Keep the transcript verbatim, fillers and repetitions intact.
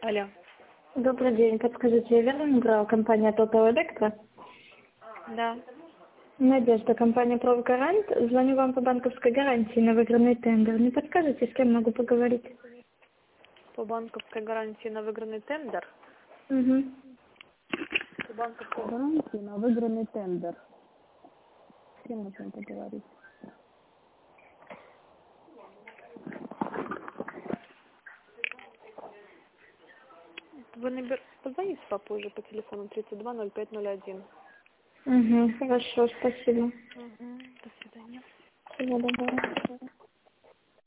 Алло. Добрый день. Подскажите, я верно набрала компания Total Electro? Да. Надежда, компания Профгарант. Звоню вам по банковской гарантии на выигранный тендер. Не подскажете, с кем могу поговорить? По банковской гарантии на выигранный тендер? Угу. По банковской гарантии на выигранный тендер. С кем нужно поговорить? Вы набер... Позвоните попозже по телефону тридцать два ноль пять ноль один. Угу, хорошо, спасибо. Угу. До свидания. Всего доброго.